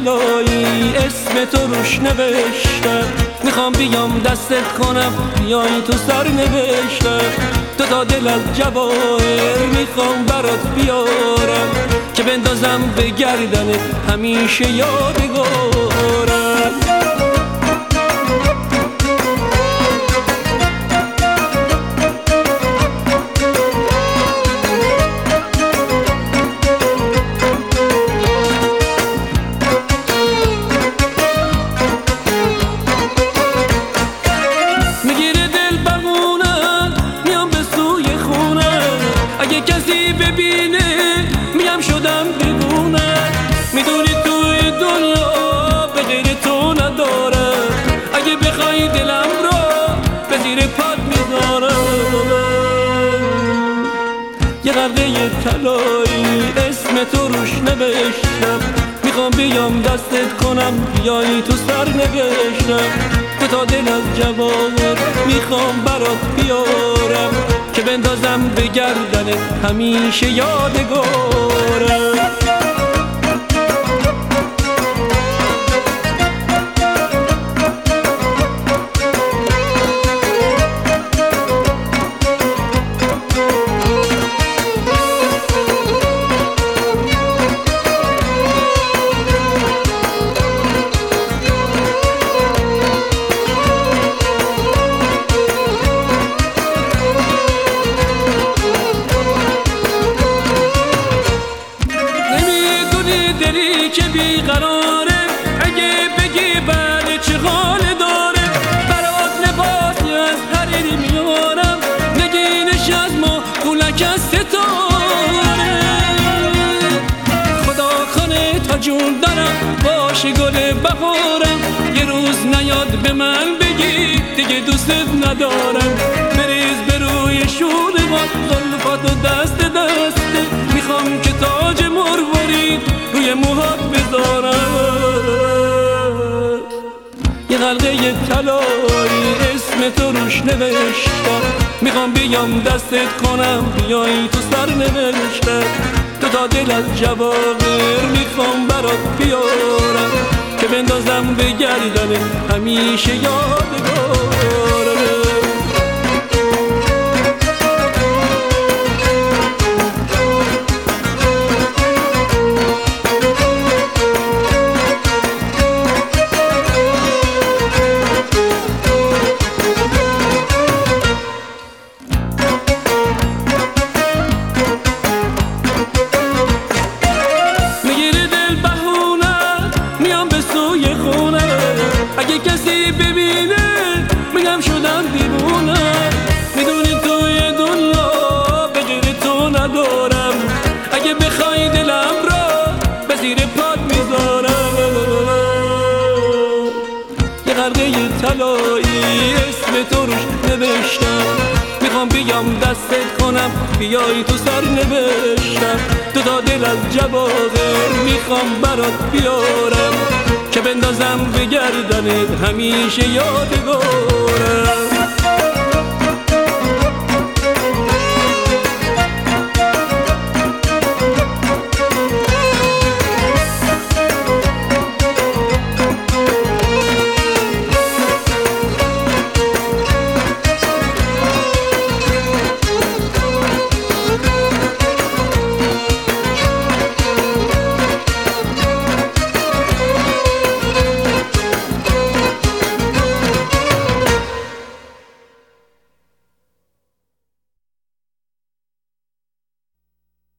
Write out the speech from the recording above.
طلایی اسم تو روش نوشتم، میخوام بیام دستت کنم بیای تو سر نوشتم. تو تا دل از جواهر میخوام برات بیارم، که بندازم به گردنت همیشه یادگارم. اگه کسی ببینه میگم شدم دیوونه، میدونی توی دنیا به غیر تو ندارم. اگه بخوای دلم رو به زیر پات میذارم. یه غرقه طلایی اسم تو روش نوشتم، میخوام بیام دستت کنم بیای تو سر نوشتم. تو تا دل از جواهر میخوام برات بیارم، که بندازم به گردنت همیشه یادگارم. دلی که بیقراره، اگه بگی بله چه حال داره. برات لباسی از حریری میارم، نگینش از ما گولک از ستاره. خدا کنه تا جون دارم باشه گل بهارم، یه روز نیاد به من بگی دیگه دوستت ندارم. بریز به روی شوره با زلفات و دست دسته، میخوام که تاج مروارید روی موهات بذارم. یه غرقه طلایی اسم تو روش نوشتم، میخوام بیام دستت کنم بیای تو سر نوشتم. تو تا دل از جواهر میخوام برات بیارم، که بندازم به گردنت همیشه یادگارم. اگه کسی ببینه میگم شدم دیوونه، میدونی توی دنیا به غیر تو ندارم. اگه بخوای دلم را به زیر پات میذارم. یه غرقه طلایی اسم تو روش نوشتم، میخوام بیام دستت کنم بیای تو سر نوشتم. تو تا دل از جواهر میخوام برات بیارم، که بندازم به گردنت همیشه یادگارم.